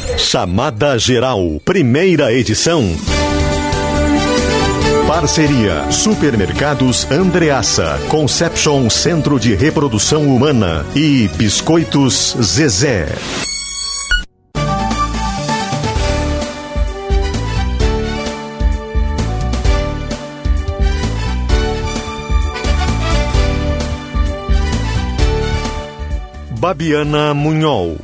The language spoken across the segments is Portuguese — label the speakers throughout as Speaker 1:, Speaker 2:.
Speaker 1: Chamada Geral, primeira edição. Parceria Supermercados Andreassa, Conception Centro de Reprodução Humana e Biscoitos Zezé. Babiana Munhol.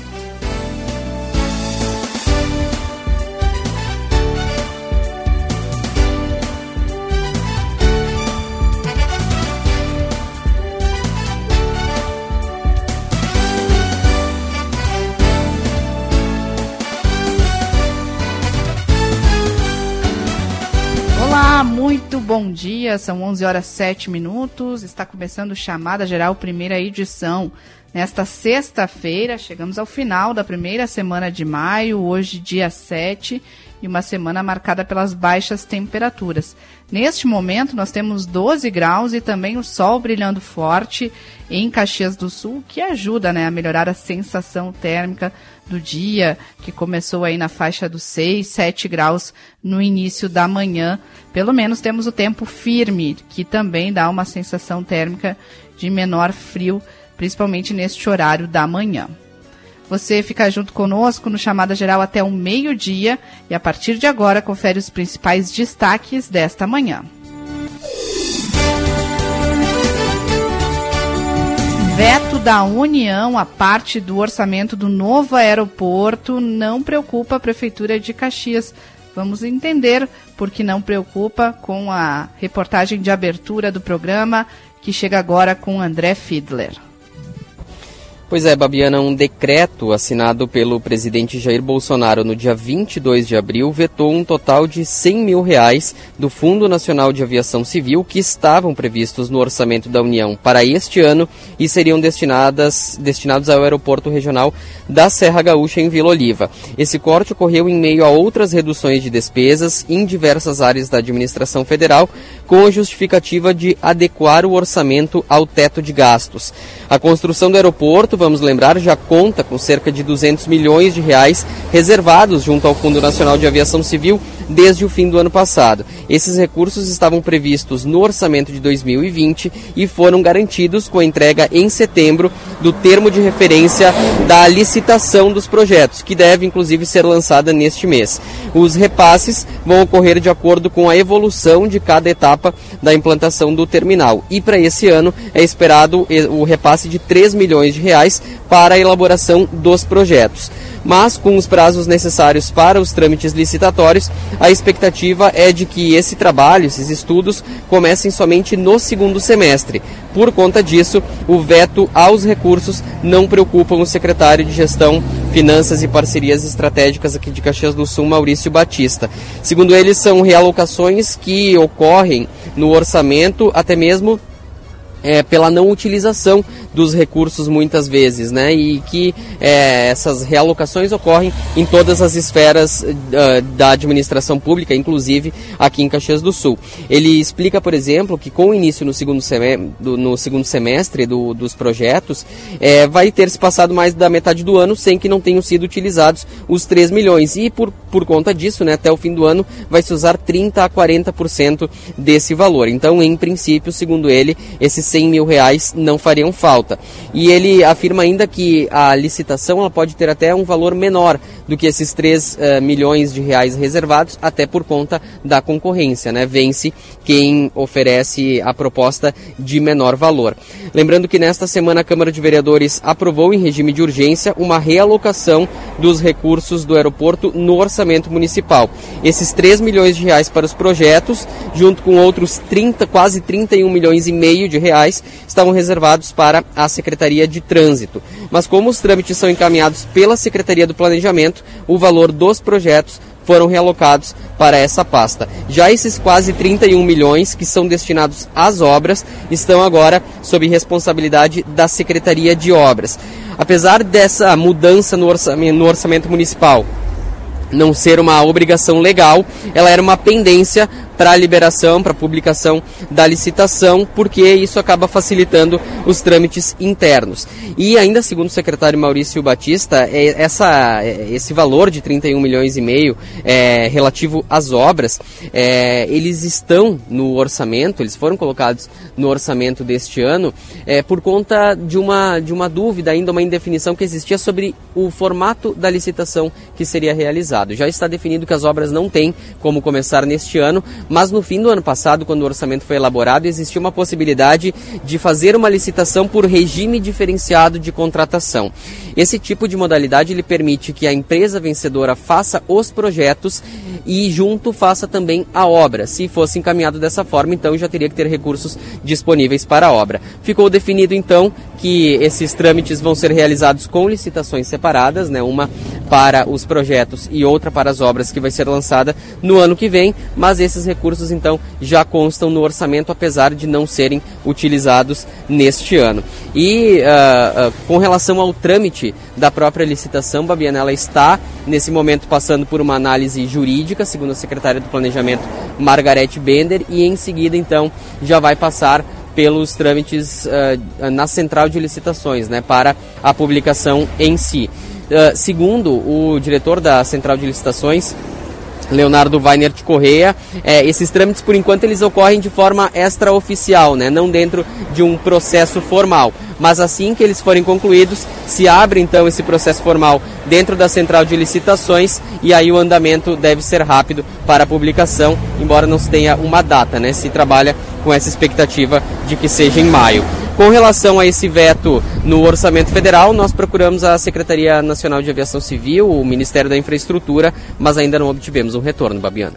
Speaker 2: Olá, muito bom dia, são 11h07, está começando Chamada Geral, primeira edição. Nesta sexta-feira, chegamos ao final da primeira semana de maio, hoje dia 7, e uma semana marcada pelas baixas temperaturas. Neste momento, nós temos 12 graus e também o sol brilhando forte em Caxias do Sul, que ajuda, a melhorar a sensação térmica do dia, que começou aí na faixa dos 6, 7 graus no início da manhã. Pelo menos temos o tempo firme, que também dá uma sensação térmica de menor frio, principalmente neste horário da manhã. Você fica junto conosco no Chamada Geral até o meio-dia e a partir de agora confere os principais destaques desta manhã. Veto da União à parte do orçamento do novo aeroporto não preocupa a Prefeitura de Caxias. Vamos entender por que não preocupa com a reportagem de abertura do programa, que chega agora com André Fiedler.
Speaker 3: Pois é, Babiana, um decreto assinado pelo presidente Jair Bolsonaro no dia 22 de abril vetou um total de R$100 mil do Fundo Nacional de Aviação Civil que estavam previstos no orçamento da União para este ano e seriam destinados ao aeroporto regional da Serra Gaúcha em Vila Oliva. Esse corte ocorreu em meio a outras reduções de despesas em diversas áreas da administração federal, com a justificativa de adequar o orçamento ao teto de gastos. A construção do aeroporto, vamos lembrar, já conta com cerca de R$200 milhões reservados junto ao Fundo Nacional de Aviação Civil desde o fim do ano passado. Esses recursos estavam previstos no orçamento de 2020 e foram garantidos com a entrega em setembro do termo de referência da licitação dos projetos, que deve inclusive ser lançada neste mês. Os repasses vão ocorrer de acordo com a evolução de cada etapa da implantação do terminal. E para esse ano é esperado o repasse de R$3 milhões para a elaboração dos projetos. Mas, com os prazos necessários para os trâmites licitatórios, a expectativa é de que esse trabalho, esses estudos, comecem somente no segundo semestre. Por conta disso, o veto aos recursos não preocupa o secretário de Gestão, Finanças e Parcerias Estratégicas aqui de Caxias do Sul, Maurício Batista. Segundo ele, são realocações que ocorrem no orçamento, até mesmo pela não utilização dos recursos muitas vezes, e que essas realocações ocorrem em todas as esferas da administração pública, inclusive aqui em Caxias do Sul. Ele explica, por exemplo, que com o início no segundo semestre dos projetos, vai ter se passado mais da metade do ano sem que não tenham sido utilizados os 3 milhões e por conta disso, até o fim do ano vai se usar 30% a 40% desse valor. Então, em princípio, segundo ele, esses R$100 mil não fariam falta. E ele afirma ainda que a licitação ela pode ter até um valor menor do que esses 3 milhões de reais reservados, até por conta da concorrência, Vence quem oferece a proposta de menor valor. Lembrando que nesta semana a Câmara de Vereadores aprovou em regime de urgência uma realocação dos recursos do aeroporto no orçamento municipal. Esses 3 milhões de reais para os projetos, junto com outros quase 31 milhões e meio de reais, estavam reservados para a Secretaria de Trânsito. Mas como os trâmites são encaminhados pela Secretaria do Planejamento, o valor dos projetos foram realocados para essa pasta. Já esses quase 31 milhões que são destinados às obras estão agora sob responsabilidade da Secretaria de Obras. Apesar dessa mudança no orçamento municipal não ser uma obrigação legal, ela era uma pendência para a liberação, para a publicação da licitação, porque isso acaba facilitando os trâmites internos. E ainda, segundo o secretário Maurício Batista, esse valor de 31 milhões e meio relativo às obras, eles estão no orçamento, eles foram colocados no orçamento deste ano, por conta de uma dúvida, ainda uma indefinição que existia sobre o formato da licitação que seria realizado. Já está definido que as obras não têm como começar neste ano, mas no fim do ano passado, quando o orçamento foi elaborado, existia uma possibilidade de fazer uma licitação por regime diferenciado de contratação. Esse tipo de modalidade ele permite que a empresa vencedora faça os projetos e junto faça também a obra. Se fosse encaminhado dessa forma, então já teria que ter recursos disponíveis para a obra. Ficou definido então que esses trâmites vão ser realizados com licitações separadas, né? Uma para os projetos e outra para as obras, que vai ser lançada no ano que vem, mas esses recursos então já constam no orçamento, apesar de não serem utilizados neste ano. E com relação ao trâmite da própria licitação, Babiana, ela está nesse momento passando por uma análise jurídica, segundo a secretária do Planejamento, Margarete Bender, e em seguida então já vai passar pelos trâmites na central de licitações, né, para a publicação em si. Segundo o diretor da central de licitações, Leonardo Weinert Correia, esses trâmites, por enquanto, eles ocorrem de forma extraoficial, né? Não dentro de um processo formal. Mas assim que eles forem concluídos, se abre então esse processo formal dentro da central de licitações, e aí o andamento deve ser rápido para a publicação, embora não se tenha uma data, né? Se trabalha com essa expectativa de que seja em maio. Com relação a esse veto no Orçamento Federal, nós procuramos a Secretaria Nacional de Aviação Civil, o Ministério da Infraestrutura, mas ainda não obtivemos um retorno, Babiana.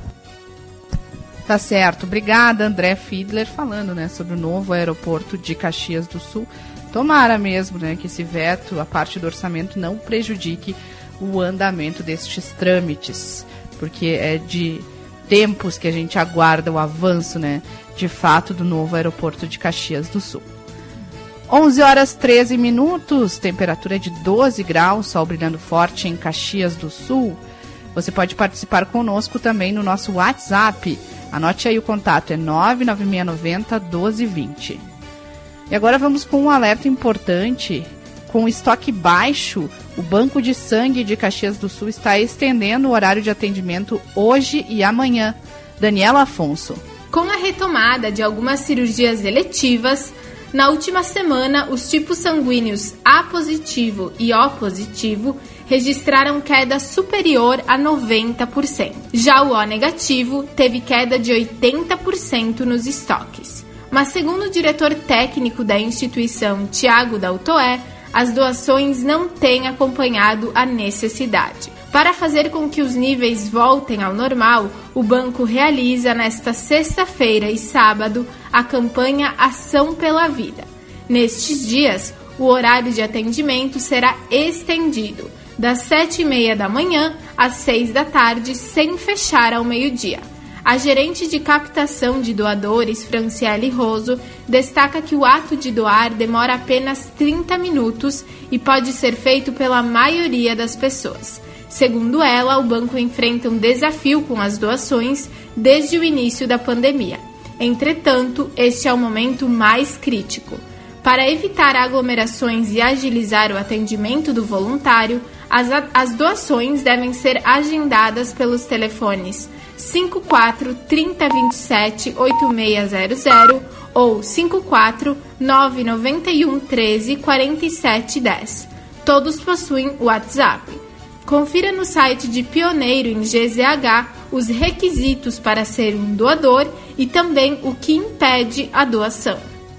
Speaker 2: Tá certo. Obrigada, André Fiedler, falando, né, sobre o novo aeroporto de Caxias do Sul. Tomara mesmo, né, que esse veto, a parte do orçamento, não prejudique o andamento destes trâmites, porque é de tempos que a gente aguarda o avanço, né, de fato, do novo aeroporto de Caxias do Sul. 11h13, temperatura de 12 graus, sol brilhando forte em Caxias do Sul. Você pode participar conosco também no nosso WhatsApp. Anote aí o contato, é 99690-1220. E agora vamos com um alerta importante. Com estoque baixo, o Banco de Sangue de Caxias do Sul está estendendo o horário de atendimento hoje e amanhã. Daniela Afonso.
Speaker 4: Com a retomada de algumas cirurgias eletivas, na última semana, os tipos sanguíneos A positivo e O positivo registraram queda superior a 90%. Já o O negativo teve queda de 80% nos estoques. Mas segundo o diretor técnico da instituição, Tiago Daltoé, as doações não têm acompanhado a necessidade. Para fazer com que os níveis voltem ao normal, o banco realiza nesta sexta-feira e sábado a campanha Ação pela Vida. Nestes dias, o horário de atendimento será estendido, das 7h30 da manhã às 6 da tarde, sem fechar ao meio-dia. A gerente de captação de doadores, Franciele Roso, destaca que o ato de doar demora apenas 30 minutos e pode ser feito pela maioria das pessoas. Segundo ela, o banco enfrenta um desafio com as doações desde o início da pandemia. Entretanto, este é o momento mais crítico. Para evitar aglomerações e agilizar o atendimento do voluntário, as doações devem ser agendadas pelos telefones 54 3027 8600 ou 54 991 13 47 10. Todos possuem WhatsApp. Confira no site de Pioneiro em GZH os requisitos para ser um doador e também o que impede a doação.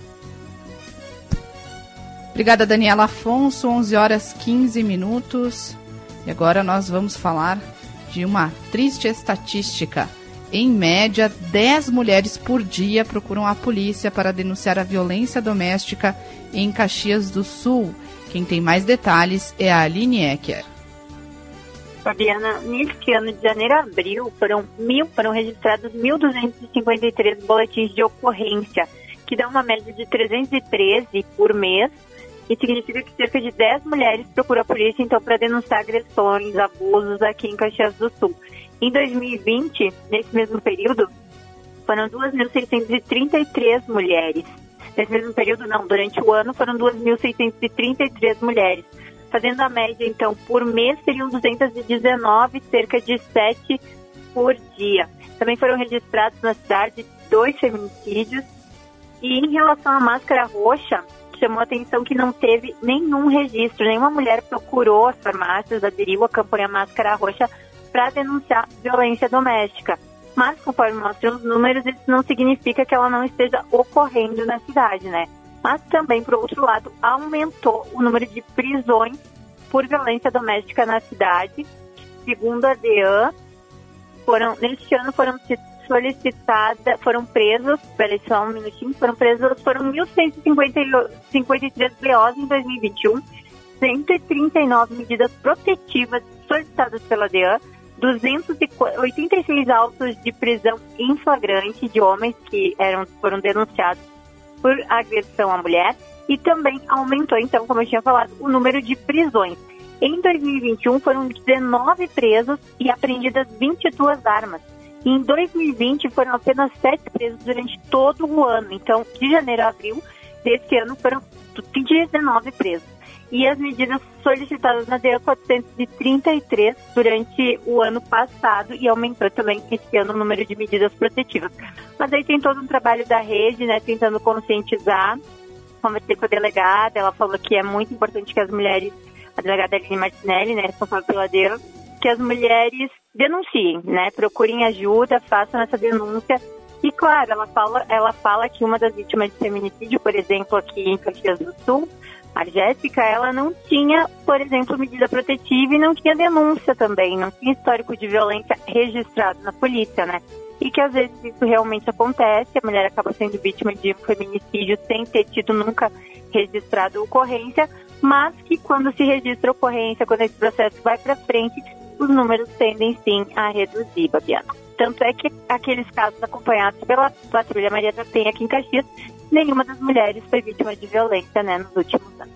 Speaker 2: Obrigada, Daniela Afonso, 11h15. E agora nós vamos falar de uma triste estatística. Em média, 10 mulheres por dia procuram a polícia para denunciar a violência doméstica em Caxias do Sul. Quem tem mais detalhes é a Aline Ecker.
Speaker 5: Fabiana, neste ano de janeiro a abril foram registrados 1.253 boletins de ocorrência, que dá uma média de 313 por mês, e significa que cerca de 10 mulheres procuram a polícia, então, para denunciar agressões, abusos aqui em Caxias do Sul. Em 2020, nesse mesmo período, foram 2.633 mulheres. Nesse mesmo período, durante o ano, foram 2.633 mulheres. Fazendo a média, então, por mês, seriam 219, cerca de 7 por dia. Também foram registrados na cidade 2 feminicídios. E em relação à máscara roxa, chamou a atenção que não teve nenhum registro. Nenhuma mulher procurou as farmácias, aderiu à campanha Máscara Roxa para denunciar violência doméstica. Mas, conforme mostram os números, isso não significa que ela não esteja ocorrendo na cidade, né? Mas também, por outro lado, aumentou o número de prisões por violência doméstica na cidade. Segundo a DEAN, neste ano foram presos 1.153 BOs em 2021, 139 medidas protetivas solicitadas pela DEAN, 286 autos de prisão em flagrante de homens que foram denunciados por agressão à mulher, e também aumentou, então, como eu tinha falado, o número de prisões. Em 2021 foram 19 presos e apreendidas 22 armas. Em 2020 foram apenas 7 presos durante todo o ano. Então, de janeiro a abril desse ano foram 19 presos. E as medidas solicitadas na DEAN, 433 durante o ano passado, e aumentou também esse ano o número de medidas protetivas. Mas aí tem todo um trabalho da rede, né, tentando conscientizar. Conversei com a delegada, ela falou que é muito importante que as mulheres, a delegada Aline Martinelli, né, responsável pela DEAN, que as mulheres denunciem, né, procurem ajuda, façam essa denúncia. E claro, ela fala que uma das vítimas de feminicídio, por exemplo, aqui em Caxias do Sul, a Jéssica, ela não tinha, por exemplo, medida protetiva e não tinha denúncia também, não tinha histórico de violência registrado na polícia, né? E que às vezes isso realmente acontece, a mulher acaba sendo vítima de um feminicídio sem ter tido nunca registrado a ocorrência, mas que quando se registra a ocorrência, quando esse processo vai para frente, os números tendem sim a reduzir, Babiana. Tanto é que aqueles casos acompanhados pela Patrulha Maria da Penha aqui em Caxias, nenhuma das mulheres foi vítima de violência, né, nos últimos anos.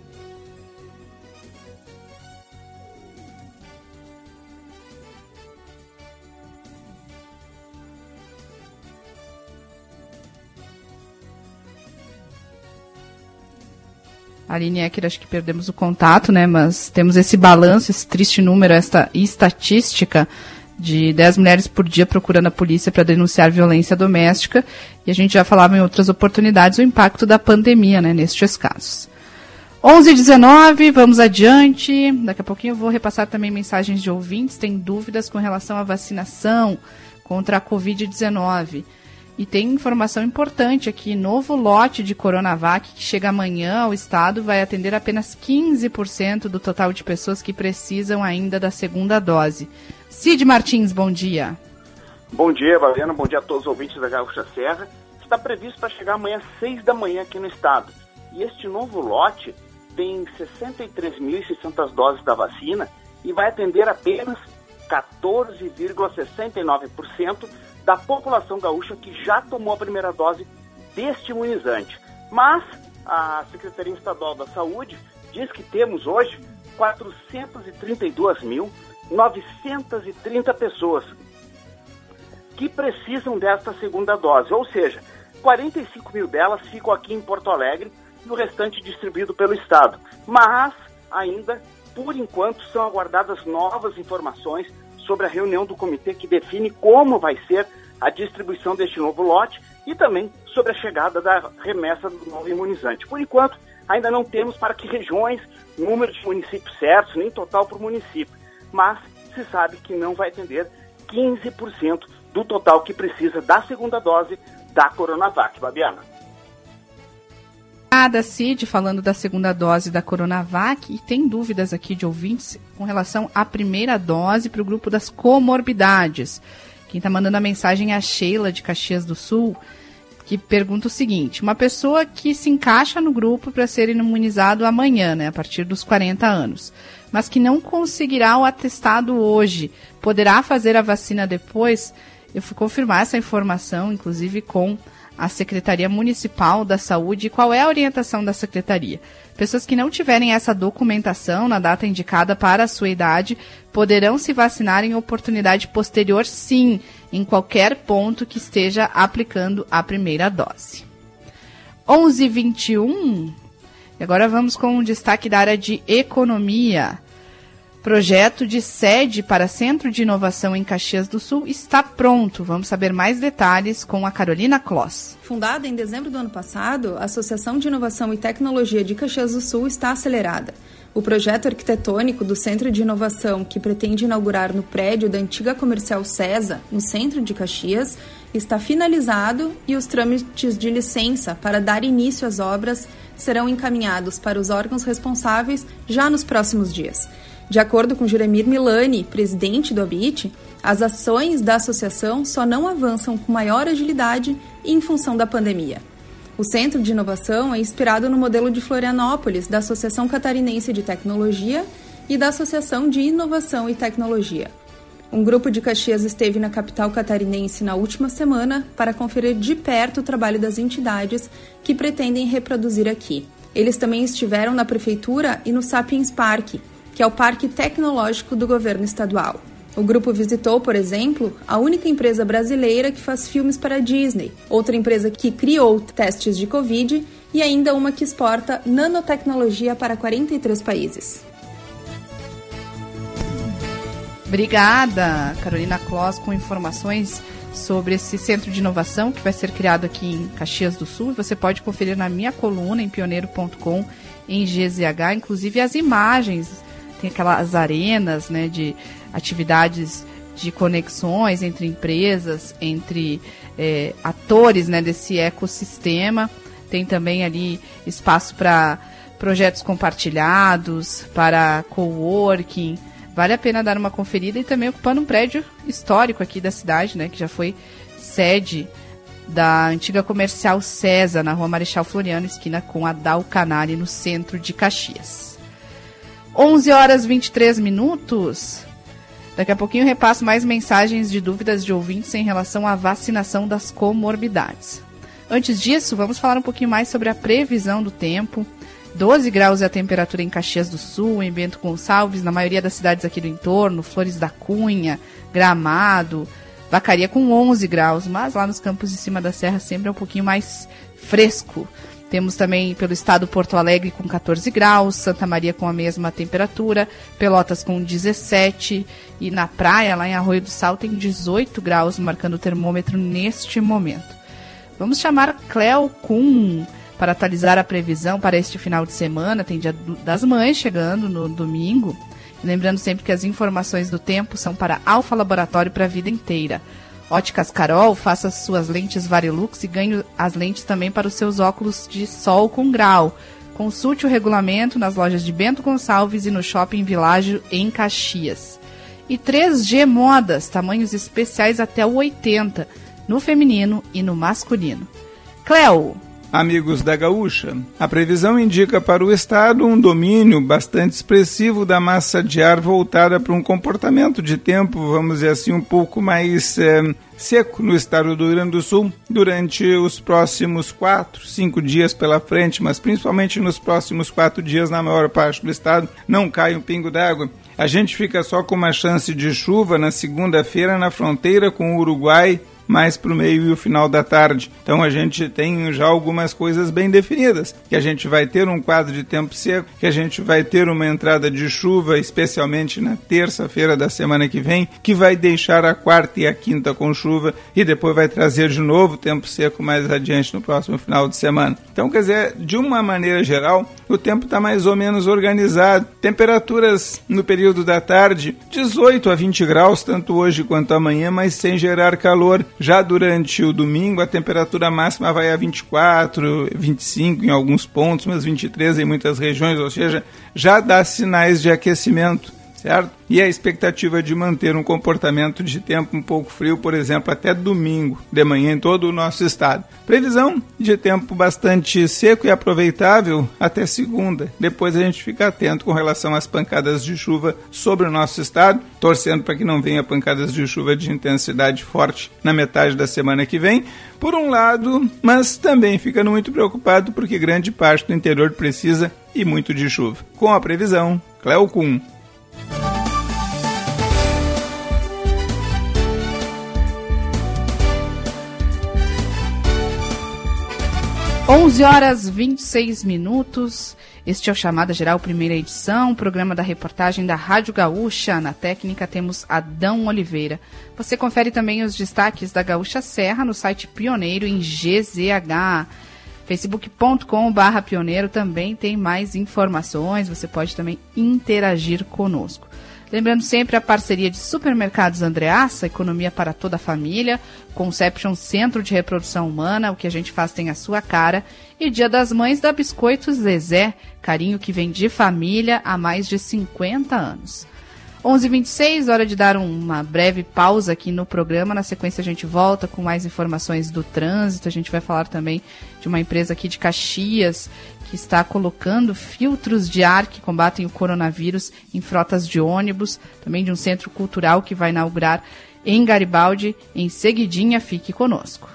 Speaker 2: Aline Ecker, acho que perdemos o contato, né, mas temos esse balanço, esse triste número, esta estatística de 10 mulheres por dia procurando a polícia para denunciar violência doméstica, e a gente já falava em outras oportunidades o impacto da pandemia, né, nestes casos. 11h19, vamos adiante. Daqui a pouquinho eu vou repassar também mensagens de ouvintes, tem dúvidas com relação à vacinação contra a Covid-19. E tem informação importante aqui, novo lote de Coronavac que chega amanhã ao estado vai atender apenas 15% do total de pessoas que precisam ainda da segunda dose. Cid Martins, bom dia.
Speaker 6: Bom dia, Valena, bom dia a todos os ouvintes da Gaúcha Serra. Está previsto para chegar amanhã às 6 da manhã aqui no estado. E este novo lote tem 63.600 doses da vacina e vai atender apenas 14,69% da população gaúcha que já tomou a primeira dose deste imunizante. Mas a Secretaria Estadual da Saúde diz que temos hoje 432.930 pessoas que precisam desta segunda dose, ou seja, 45 mil delas ficam aqui em Porto Alegre e o restante distribuído pelo estado. Mas ainda, por enquanto, são aguardadas novas informações sobre a reunião do comitê que define como vai ser a distribuição deste novo lote e também sobre a chegada da remessa do novo imunizante. Por enquanto, ainda não temos para que regiões, número de municípios certos, nem total por município, mas se sabe que não vai atender 15% do total que precisa da segunda dose da Coronavac, Babiana.
Speaker 2: Cid, falando da segunda dose da Coronavac, e tem dúvidas aqui de ouvintes com relação à primeira dose para o grupo das comorbidades. Quem está mandando a mensagem é a Sheila, de Caxias do Sul, que pergunta o seguinte: uma pessoa que se encaixa no grupo para ser imunizado amanhã, né, a partir dos 40 anos, mas que não conseguirá o atestado hoje, poderá fazer a vacina depois? Eu fui confirmar essa informação, inclusive com a Secretaria Municipal da Saúde. E qual é a orientação da Secretaria? Pessoas que não tiverem essa documentação na data indicada para a sua idade poderão se vacinar em oportunidade posterior, sim, em qualquer ponto que esteja aplicando a primeira dose. 11h21, e agora vamos com um destaque da área de economia. Projeto de sede para Centro de Inovação em Caxias do Sul está pronto. Vamos saber mais detalhes com a Carolina Kloss.
Speaker 7: Fundada em dezembro do ano passado, a Associação de Inovação e Tecnologia de Caxias do Sul está acelerada. O projeto arquitetônico do Centro de Inovação, que pretende inaugurar no prédio da antiga comercial Cesa, no centro de Caxias, está finalizado e os trâmites de licença para dar início às obras serão encaminhados para os órgãos responsáveis já nos próximos dias. De acordo com Juremir Milani, presidente do ABIT, as ações da associação só não avançam com maior agilidade em função da pandemia. O Centro de Inovação é inspirado no modelo de Florianópolis, da Associação Catarinense de Tecnologia e da Associação de Inovação e Tecnologia. Um grupo de Caxias esteve na capital catarinense na última semana para conferir de perto o trabalho das entidades que pretendem reproduzir aqui. Eles também estiveram na Prefeitura e no Sapiens Park, que é o parque tecnológico do governo estadual. O grupo visitou, por exemplo, a única empresa brasileira que faz filmes para a Disney, outra empresa que criou testes de Covid e ainda uma que exporta nanotecnologia para 43 países.
Speaker 2: Obrigada, Carolina Kloss, com informações sobre esse centro de inovação que vai ser criado aqui em Caxias do Sul. Você pode conferir na minha coluna em pioneiro.com, em GZH, inclusive as imagens. Tem aquelas arenas, né, de atividades de conexões entre empresas, entre atores, né, desse ecossistema. Tem também ali espaço para projetos compartilhados, para coworking. Vale a pena dar uma conferida e também ocupando um prédio histórico aqui da cidade, né, que já foi sede da antiga comercial Cesa, na Rua Marechal Floriano, esquina com a Dal Canale, no centro de Caxias. 11h23. Daqui a pouquinho eu repasso mais mensagens de dúvidas de ouvintes em relação à vacinação das comorbidades. Antes disso, vamos falar um pouquinho mais sobre a previsão do tempo. 12 graus é a temperatura em Caxias do Sul, em Bento Gonçalves, na maioria das cidades aqui do entorno, Flores da Cunha, Gramado, Vacaria com 11 graus, mas lá nos campos de cima da serra sempre é um pouquinho mais fresco. Temos também pelo estado Porto Alegre com 14 graus, Santa Maria com a mesma temperatura, Pelotas com 17 e na praia, lá em Arroio do Sal, tem 18 graus, marcando o termômetro neste momento. Vamos chamar Cleo Kuhn para atualizar a previsão para este final de semana. Tem Dia das Mães chegando no domingo. E lembrando sempre que as informações do tempo são para Alfa Laboratório para a vida inteira. Óticas Carol, faça suas lentes Varilux e ganhe as lentes também para os seus óculos de sol com grau. Consulte o regulamento nas lojas de Bento Gonçalves e no Shopping Világio em Caxias. E 3G Modas, tamanhos especiais até o 80, no feminino e no masculino. Cleo.
Speaker 8: Amigos da Gaúcha, a previsão indica para o estado um domínio bastante expressivo da massa de ar voltada para um comportamento de tempo, vamos dizer assim, um pouco mais seco no estado do Rio Grande do Sul durante os próximos 4, 5 dias pela frente, mas principalmente nos próximos 4 dias na maior parte do estado não cai um pingo d'água. A gente fica só com uma chance de chuva na segunda-feira na fronteira com o Uruguai, mais para o meio e o final da tarde. Então a gente tem já algumas coisas bem definidas, que a gente vai ter um quadro de tempo seco, que a gente vai ter uma entrada de chuva, especialmente na terça-feira da semana que vem, que vai deixar a quarta e a quinta com chuva e depois vai trazer de novo tempo seco mais adiante no próximo final de semana. Então, quer dizer, de uma maneira geral, o tempo está mais ou menos organizado. Temperaturas no período da tarde, 18 a 20 graus, tanto hoje quanto amanhã, mas sem gerar calor. Já durante o domingo, a temperatura máxima vai a 24, 25 em alguns pontos, mas 23 em muitas regiões, ou seja, já dá sinais de aquecimento, certo? E a expectativa de manter um comportamento de tempo um pouco frio, por exemplo, até domingo de manhã em todo o nosso estado. Previsão de tempo bastante seco e aproveitável até segunda. Depois a gente fica atento com relação às pancadas de chuva sobre o nosso estado, torcendo para que não venha pancadas de chuva de intensidade forte na metade da semana que vem, por um lado, mas também ficando muito preocupado porque grande parte do interior precisa e muito de chuva. Com a previsão, Cleo Kuhn.
Speaker 2: 11h26. Este é o Chamada Geral, primeira edição, programa da reportagem da Rádio Gaúcha. Na técnica temos Adão Oliveira. Você confere também os destaques da Gaúcha Serra no site Pioneiro em GZH. Facebook.com/pioneiro também tem mais informações. Você pode também interagir conosco. Lembrando sempre a parceria de Supermercados Andreassa, economia para toda a família, Conception Centro de Reprodução Humana, o que a gente faz tem a sua cara, e Dia das Mães da Biscoitos Zezé, carinho que vem de família há mais de 50 anos. 11h26, hora de dar uma breve pausa aqui no programa. Na sequência a gente volta com mais informações do trânsito. A gente vai falar também de uma empresa aqui de Caxias que está colocando filtros de ar que combatem o coronavírus em frotas de ônibus. Também de um centro cultural que vai inaugurar em Garibaldi. Em seguidinha, fique conosco.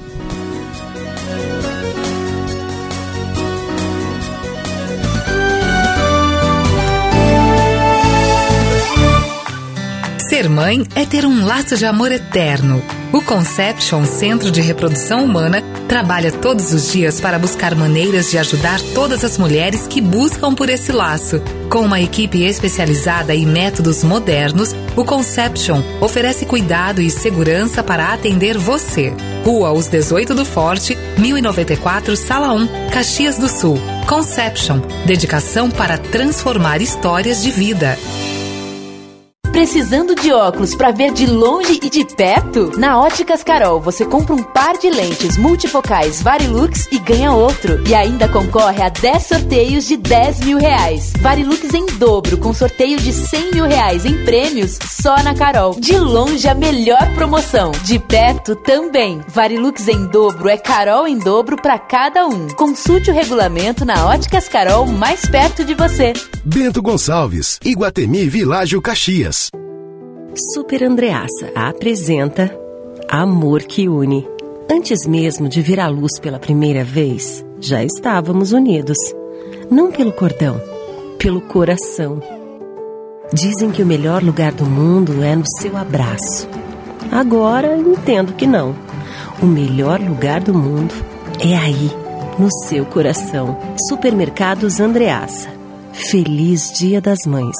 Speaker 9: Ser mãe é ter um laço de amor eterno. O Conception Centro de Reprodução Humana trabalha todos os dias para buscar maneiras de ajudar todas as mulheres que buscam por esse laço. Com uma equipe especializada e métodos modernos, o Conception oferece cuidado e segurança para atender você. Rua Os 18 do Forte, 1094, Sala 1, Caxias do Sul. Conception, dedicação para transformar histórias de vida.
Speaker 10: Precisando de óculos para ver de longe e de perto? Na Óticas Carol, você compra um par de lentes multifocais Varilux e ganha outro. E ainda concorre a 10 sorteios de R$10 mil. Varilux em dobro, com sorteio de R$100 mil em prêmios, só na Carol. De longe, a melhor promoção. De perto, também. Varilux em dobro é Carol em dobro para cada um. Consulte o regulamento na Óticas Carol, mais perto de você.
Speaker 11: Bento Gonçalves, Iguatemi Világio Caxias.
Speaker 12: Super Andreassa apresenta Amor que Une. Antes mesmo de vir à luz pela primeira vez, já estávamos unidos. Não pelo cordão, pelo coração. Dizem que o melhor lugar do mundo é no seu abraço. Agora entendo que não. O melhor lugar do mundo é aí, no seu coração. Supermercados Andreassa. Feliz Dia das Mães.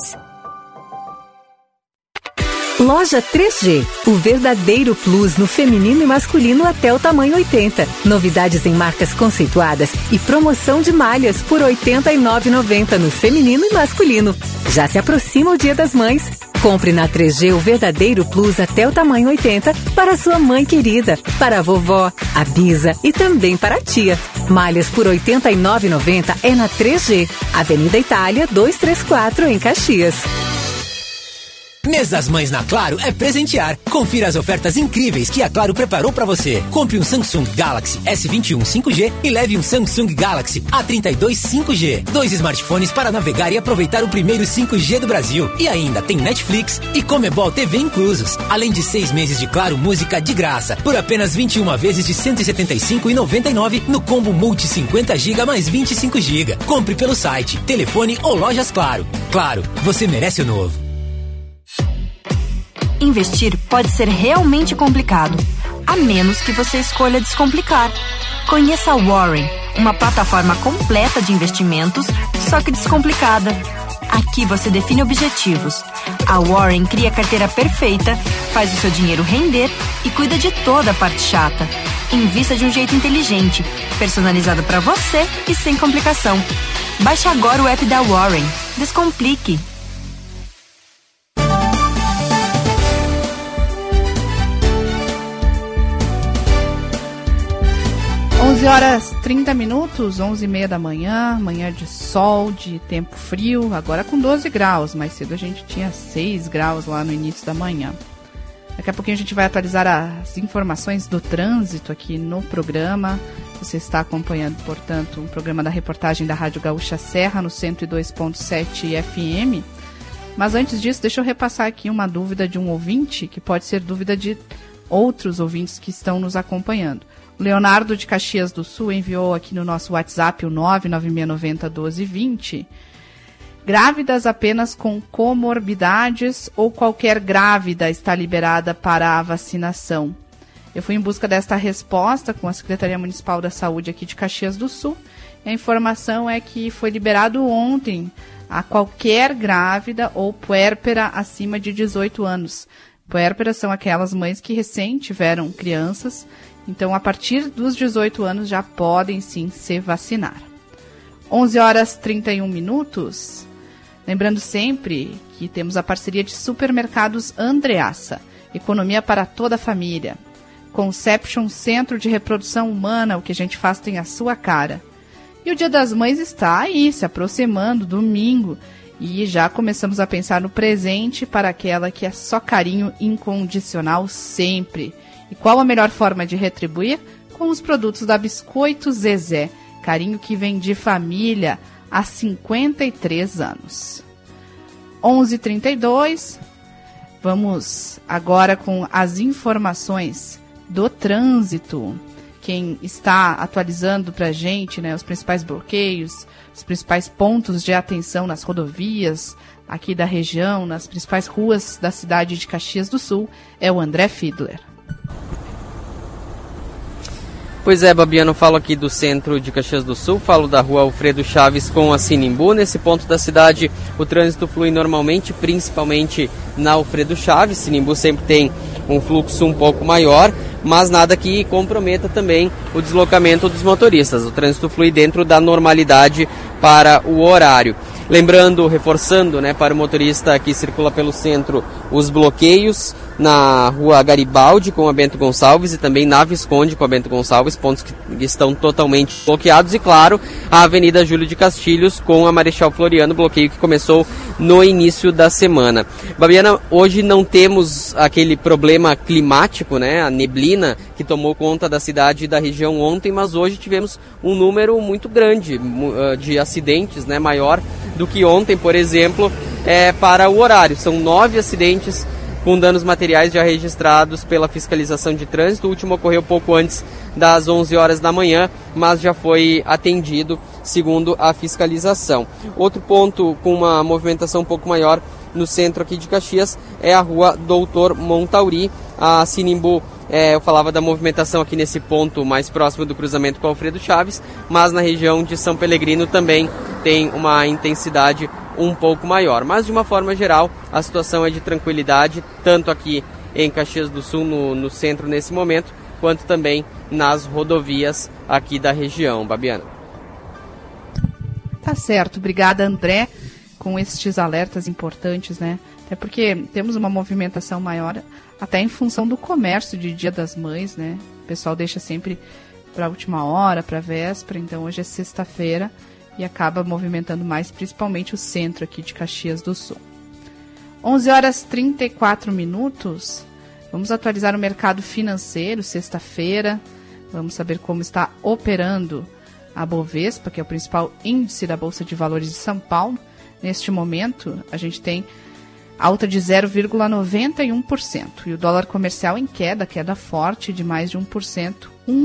Speaker 9: Loja 3G, o verdadeiro plus no feminino e masculino até o tamanho 80. Novidades em marcas conceituadas e promoção de malhas por R$ 89,90 no feminino e masculino. Já se aproxima o Dia das Mães. Compre na 3G o verdadeiro plus até o tamanho 80 para sua mãe querida, para a vovó, a bisa e também para a tia. Malhas por R$ 89,90 é na 3G, Avenida Itália 234 em Caxias.
Speaker 13: Mês das Mães na Claro é presentear. Confira as ofertas incríveis que a Claro preparou para você. Compre um Samsung Galaxy S21 5G e leve um Samsung Galaxy A32 5G. 2 smartphones para navegar e aproveitar o primeiro 5G do Brasil. E ainda tem Netflix e Comebol TV inclusos. Além de 6 meses de Claro Música de graça. Por apenas 21 vezes de R$ 175,99 no combo Multi 50GB mais 25GB. Compre pelo site, telefone ou lojas Claro. Claro, você merece o novo.
Speaker 14: Investir pode ser realmente complicado, a menos que você escolha descomplicar. Conheça a Warren, uma plataforma completa de investimentos, só que descomplicada. Aqui você define objetivos. A Warren cria a carteira perfeita, faz o seu dinheiro render e cuida de toda a parte chata. Invista de um jeito inteligente, personalizado para você e sem complicação. Baixe agora o app da Warren. Descomplique.
Speaker 2: 11h30, 11h30 da manhã, manhã de sol, de tempo frio, agora com 12 graus, mais cedo a gente tinha 6 graus lá no início da manhã. Daqui a pouquinho a gente vai atualizar as informações do trânsito aqui no programa. Você está acompanhando, portanto, um programa da reportagem da Rádio Gaúcha Serra no 102.7 FM. Mas antes disso, deixa eu repassar aqui uma dúvida de um ouvinte, que pode ser dúvida de outros ouvintes que estão nos acompanhando. O Leonardo de Caxias do Sul enviou aqui no nosso WhatsApp o 996901220. Grávidas apenas com comorbidades ou qualquer grávida está liberada para a vacinação? Eu fui em busca desta resposta com a Secretaria Municipal da Saúde aqui de Caxias do Sul. E a informação é que foi liberado ontem a qualquer grávida ou puérpera acima de 18 anos. Puérperas são aquelas mães que recém tiveram crianças, então a partir dos 18 anos já podem sim se vacinar. 11h31. Lembrando sempre que temos a parceria de Supermercados Andreassa, economia para toda a família. Conception Centro de Reprodução Humana, o que a gente faz tem a sua cara. E o Dia das Mães está aí, se aproximando, domingo. E já começamos a pensar no presente para aquela que é só carinho incondicional sempre. E qual a melhor forma de retribuir? Com os produtos da Biscoitos Zezé. Carinho que vem de família há 53 anos. 11h32. Vamos agora com as informações do trânsito. Quem está atualizando para a gente, né, os principais bloqueios, os principais pontos de atenção nas rodovias aqui da região, nas principais ruas da cidade de Caxias do Sul, é o André Fiedler.
Speaker 3: Pois é, Babiano, falo aqui do centro de Caxias do Sul, falo da rua Alfredo Chaves com a Sinimbu. Nesse ponto da cidade, o trânsito flui normalmente, principalmente na Alfredo Chaves. Sinimbu sempre tem um fluxo um pouco maior, mas nada que comprometa também o deslocamento dos motoristas. O trânsito flui dentro da normalidade para o horário. Lembrando, reforçando, né, para o motorista que circula pelo centro, os bloqueios na rua Garibaldi com a Bento Gonçalves e também na Visconde com a Bento Gonçalves, pontos que estão totalmente bloqueados. E claro, a Avenida Júlio de Castilhos com a Marechal Floriano, bloqueio que começou no início da semana. Babiana, hoje não temos aquele problema climático, né, a neblina que tomou conta da cidade e da região ontem, mas hoje tivemos um número muito grande de acidentes, né, maior do que ontem, por exemplo, para o horário. São 9 acidentes com danos materiais já registrados pela fiscalização de trânsito. O último ocorreu pouco antes das 11 horas da manhã, mas já foi atendido, segundo a fiscalização. Outro ponto com uma movimentação um pouco maior no centro aqui de Caxias é a rua Doutor Montauri. A Sinimbu, eu falava da movimentação aqui nesse ponto mais próximo do cruzamento com Alfredo Chaves, mas na região de São Pelegrino também tem uma intensidade um pouco maior. Mas de uma forma geral, a situação é de tranquilidade, tanto aqui em Caxias do Sul, no centro nesse momento, quanto também nas rodovias aqui da região. Babiana.
Speaker 2: Tá certo, obrigada, André, com estes alertas importantes, né? Até porque temos uma movimentação maior, até em função do comércio de Dia das Mães, né? O pessoal deixa sempre para a última hora, para a véspera, então hoje é sexta-feira e acaba movimentando mais, principalmente o centro aqui de Caxias do Sul. 11h34. Vamos atualizar o mercado financeiro, sexta-feira. Vamos saber como está operando a Bovespa, que é o principal índice da Bolsa de Valores de São Paulo. Neste momento, a gente tem alta de 0,91%. E o dólar comercial em queda forte de mais de 1%,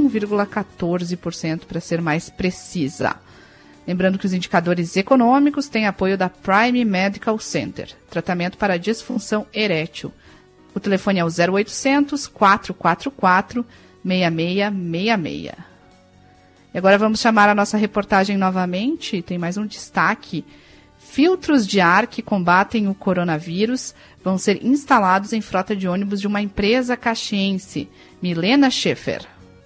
Speaker 2: 1,14% para ser mais precisa. Lembrando que os indicadores econômicos têm apoio da Prime Medical Center, tratamento para disfunção erétil. O telefone é o 0800 444 6666. E agora vamos chamar a nossa reportagem novamente. Tem mais um destaque. Filtros de ar que combatem o coronavírus vão ser instalados em frota de ônibus de uma empresa caxiense. Milena Schaefer.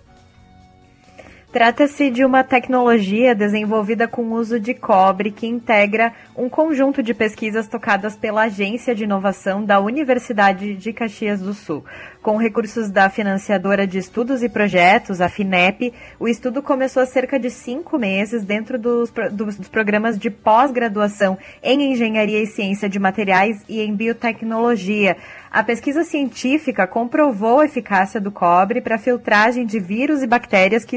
Speaker 15: Trata-se de uma tecnologia desenvolvida com o uso de cobre que integra um conjunto de pesquisas tocadas pela Agência de Inovação da Universidade de Caxias do Sul. Com recursos da financiadora de estudos e projetos, a FINEP, o estudo começou há cerca de 5 meses dentro dos programas de pós-graduação em Engenharia e Ciência de Materiais e em Biotecnologia. A pesquisa científica comprovou a eficácia do cobre para a filtragem de vírus e bactérias que estejam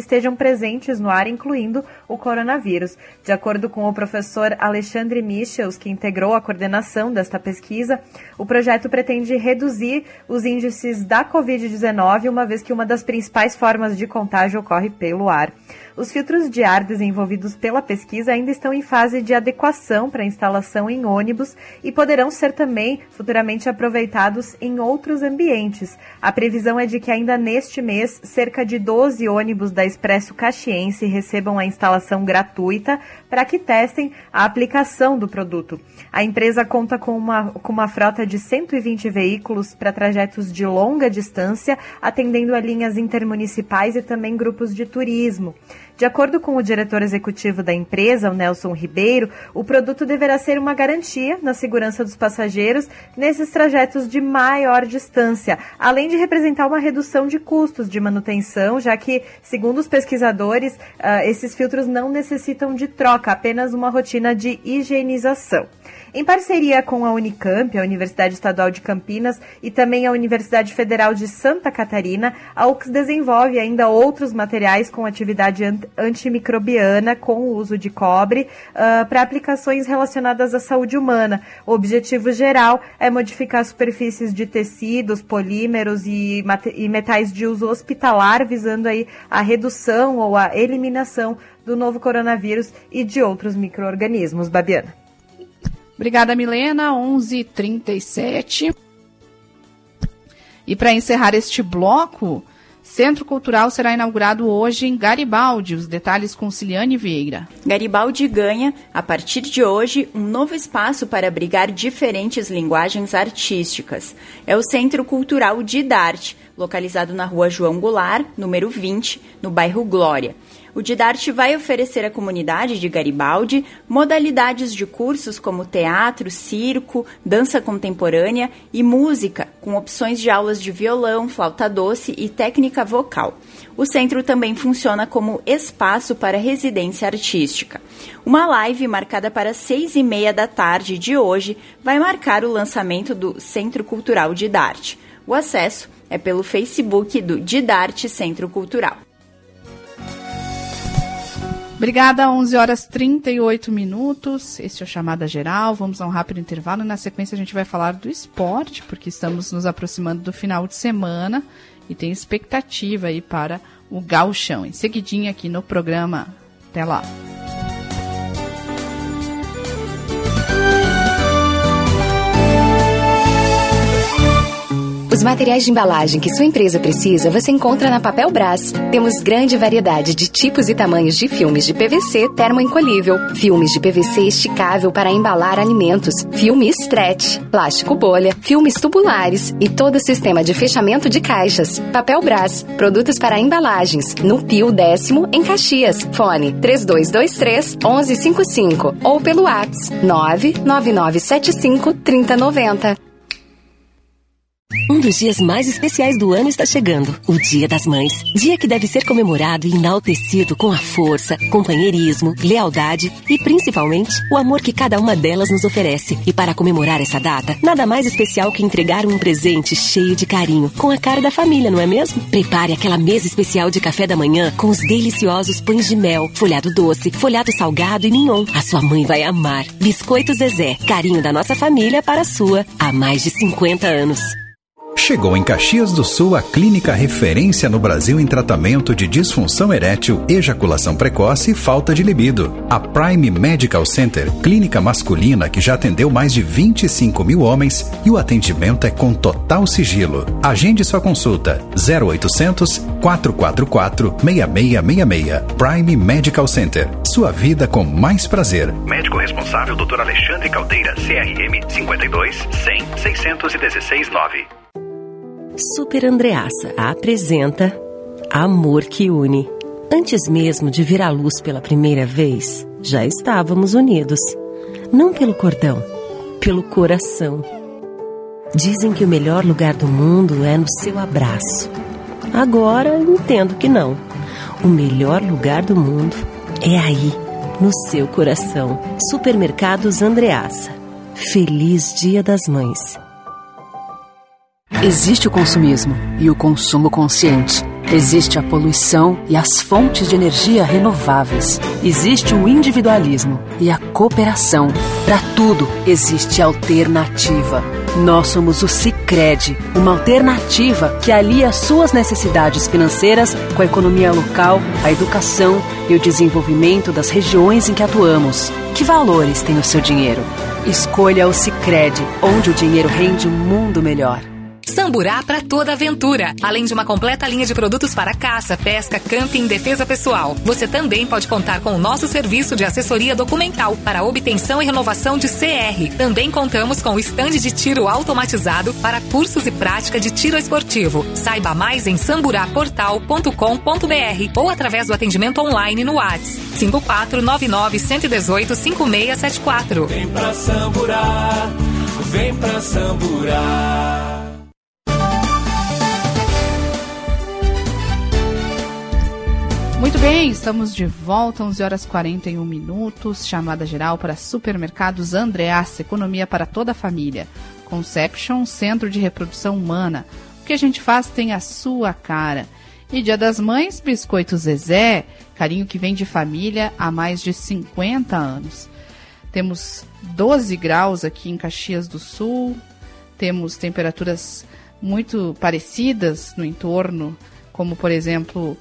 Speaker 15: presentes no ar, incluindo o coronavírus. De acordo com o professor Alexandre Michels, que integrou a coordenação desta pesquisa, o projeto pretende reduzir os índices da Covid-19, uma vez que uma das principais formas de contágio ocorre pelo ar. Os filtros de ar desenvolvidos pela pesquisa ainda estão em fase de adequação para instalação em ônibus e poderão ser também futuramente aproveitados em outros ambientes. A previsão é de que ainda neste mês, cerca de 12 ônibus da Expresso Caxiense recebam a instalação gratuita para que testem a aplicação do produto. A empresa conta com uma frota de 120 veículos para trajetos de longa distância, atendendo a linhas intermunicipais e também grupos de turismo. De acordo com o diretor executivo da empresa, o Nelson Ribeiro, o produto deverá ser uma garantia na segurança dos passageiros nesses trajetos de maior distância, além de representar uma redução de custos de manutenção, já que, segundo os pesquisadores, esses filtros não necessitam de troca, apenas uma rotina de higienização. Em parceria com a Unicamp, a Universidade Estadual de Campinas e também a Universidade Federal de Santa Catarina, a UX desenvolve ainda outros materiais com atividade antimicrobiana com o uso de cobre para aplicações relacionadas à saúde humana. O objetivo geral é modificar superfícies de tecidos, polímeros e metais de uso hospitalar, visando aí a redução ou a eliminação do novo coronavírus e de outros micro-organismos. Babiana.
Speaker 2: Obrigada, Milena. 11h37. E para encerrar este bloco, Centro Cultural será inaugurado hoje em Garibaldi. Os detalhes com Ciliane Vieira.
Speaker 16: Garibaldi ganha, a partir de hoje, um novo espaço para abrigar diferentes linguagens artísticas. É o Centro Cultural Didarte, localizado na Rua João Goulart, número 20, no bairro Glória. O Didarte vai oferecer à comunidade de Garibaldi modalidades de cursos como teatro, circo, dança contemporânea e música, com opções de aulas de violão, flauta doce e técnica vocal. O centro também funciona como espaço para residência artística. Uma live marcada para 6h30 da tarde de hoje vai marcar o lançamento do Centro Cultural Didarte. O acesso é pelo Facebook do Didarte Centro Cultural.
Speaker 2: Obrigada, 11h38. Este é o Chamada Geral. Vamos a um rápido intervalo e na sequência a gente vai falar do esporte, porque estamos nos aproximando do final de semana e tem expectativa aí para o Gauchão. Em seguidinha aqui no programa. Até lá.
Speaker 17: Os materiais de embalagem que sua empresa precisa, você encontra na Papel Brás. Temos grande variedade de tipos e tamanhos de filmes de PVC termoencolhível, filmes de PVC esticável para embalar alimentos, filme stretch, plástico bolha, filmes tubulares e todo o sistema de fechamento de caixas. Papel Brás, produtos para embalagens, no Pio 10º, em Caxias. Fone 3223-1155 ou pelo WhatsApp 99975-3090.
Speaker 12: Um dos dias mais especiais do ano está chegando, o Dia das Mães. Dia que deve ser comemorado e enaltecido com a força, companheirismo, lealdade e, principalmente, o amor que cada uma delas nos oferece. E para comemorar essa data, nada mais especial que entregar um presente cheio de carinho, com a cara da família, não é mesmo? Prepare aquela mesa especial de café da manhã com os deliciosos pães de mel, folhado doce, folhado salgado e mignon. A sua mãe vai amar. Biscoito Zezé, carinho da nossa família para a sua, há mais de 50 anos.
Speaker 18: Chegou em Caxias do Sul a clínica referência no Brasil em tratamento de disfunção erétil, ejaculação precoce e falta de libido. A Prime Medical Center, clínica masculina que já atendeu mais de 25 mil homens e o atendimento é com total sigilo. Agende sua consulta 0800 444 6666. Prime Medical Center. Sua vida com mais prazer.
Speaker 19: Médico responsável Dr. Alexandre Caldeira, CRM 52 100 616 9.
Speaker 12: Super Andreassa apresenta Amor que Une. Antes mesmo de ver a luz pela primeira vez, já estávamos unidos. Não pelo cordão, pelo coração. Dizem que o melhor lugar do mundo é no seu abraço. Agora entendo que não. O melhor lugar do mundo é aí, no seu coração. Supermercados Andreassa. Feliz Dia das Mães.
Speaker 20: Existe o consumismo e o consumo consciente. Existe a poluição e as fontes de energia renováveis. Existe o individualismo e a cooperação. Para tudo existe alternativa. Nós somos o Sicredi, uma alternativa que alia suas necessidades financeiras com a economia local, a educação e o desenvolvimento das regiões em que atuamos. Que valores tem o seu dinheiro? Escolha o Sicredi, onde o dinheiro rende um mundo melhor.
Speaker 9: Samburá para toda aventura, além de uma completa linha de produtos para caça, pesca, camping e defesa pessoal. Você também pode contar com o nosso serviço de assessoria documental para obtenção e renovação de CR. Também contamos com o estande de tiro automatizado para cursos e prática de tiro esportivo. Saiba mais em samburaportal.com.br ou através do atendimento online no WhatsApp 5499-118-5674.
Speaker 21: Vem pra Samburá, vem pra Samburá.
Speaker 2: Muito bem, estamos de volta, 11h41, chamada geral para Supermercados Andreassa, economia para toda a família. Conception, Centro de Reprodução Humana. O que a gente faz tem a sua cara. E Dia das Mães, Biscoitos Zezé, carinho que vem de família há mais de 50 anos. Temos 12 graus aqui em Caxias do Sul, temos temperaturas muito parecidas no entorno, como por exemplo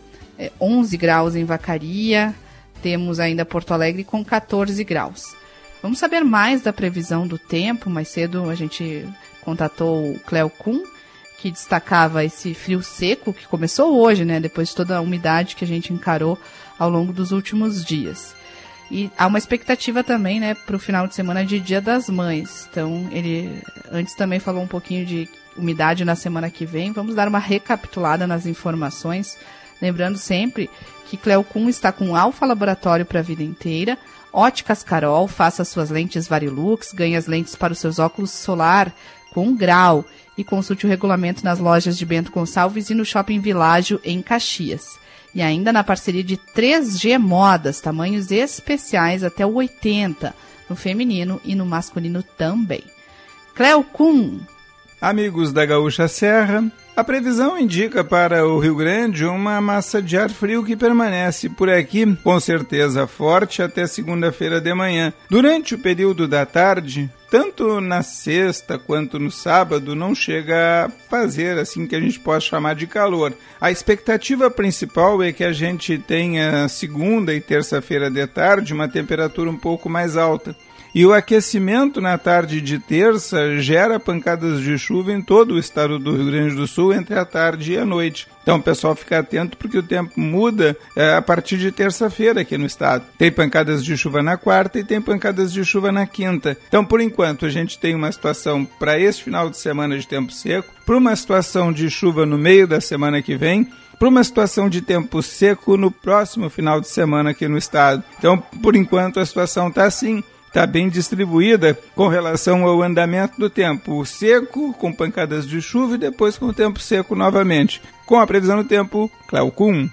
Speaker 2: 11 graus em Vacaria, temos ainda Porto Alegre com 14 graus. Vamos saber mais da previsão do tempo. Mais cedo a gente contatou o Cleo Kuhn, que destacava esse frio seco que começou hoje, né, depois de toda a umidade que a gente encarou ao longo dos últimos dias. E há uma expectativa também, né, para o final de semana de Dia das Mães. Então, ele antes também falou um pouquinho de umidade na semana que vem. Vamos dar uma recapitulada nas informações. Lembrando sempre que Cleo Kuhn está com Alfa Laboratório para a vida inteira, Óticas Carol, faça suas lentes Varilux, ganhe as lentes para os seus óculos solar com grau e consulte o regulamento nas lojas de Bento Gonçalves e no Shopping Világio em Caxias. E ainda na parceria de 3G Modas, tamanhos especiais até o 80, no feminino e no masculino também. Cleo Kuhn.
Speaker 8: Amigos da Gaúcha Serra, a previsão indica para o Rio Grande uma massa de ar frio que permanece por aqui, com certeza forte, até segunda-feira de manhã. Durante o período da tarde, tanto na sexta quanto no sábado, não chega a fazer assim que a gente possa chamar de calor. A expectativa principal é que a gente tenha segunda e terça-feira de tarde uma temperatura um pouco mais alta. E o aquecimento na tarde de terça gera pancadas de chuva em todo o estado do Rio Grande do Sul entre a tarde e a noite. Então, pessoal, fica atento porque o tempo muda a partir de terça-feira aqui no estado. Tem pancadas de chuva na quarta e tem pancadas de chuva na quinta. Então, por enquanto, a gente tem uma situação para esse final de semana de tempo seco, para uma situação de chuva no meio da semana que vem, para uma situação de tempo seco no próximo final de semana aqui no estado. Então, por enquanto, a situação está assim. Está bem distribuída com relação ao andamento do tempo. O seco, com pancadas de chuva e depois com o tempo seco novamente. Com a previsão do tempo, Cleo Kuhn.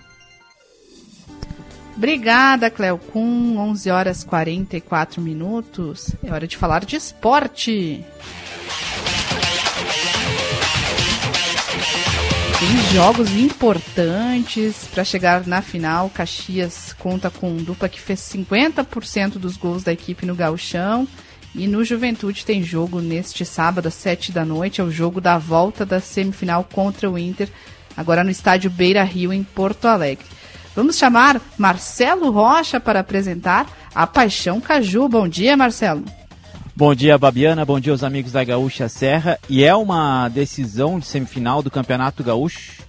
Speaker 2: Obrigada, Cleo Kuhn. 11h44. É hora de falar de esporte. Tem jogos importantes para chegar na final. Caxias conta com dupla que fez 50% dos gols da equipe no Gauchão. E no Juventude tem jogo neste sábado às 19h. É o jogo da volta da semifinal contra o Inter, agora no estádio Beira Rio, em Porto Alegre. Vamos chamar Marcelo Rocha para apresentar a Paixão Caju. Bom dia, Marcelo.
Speaker 22: Bom dia, Babiana. Bom dia aos amigos da Gaúcha Serra. E é uma decisão de semifinal do Campeonato Gaúcho.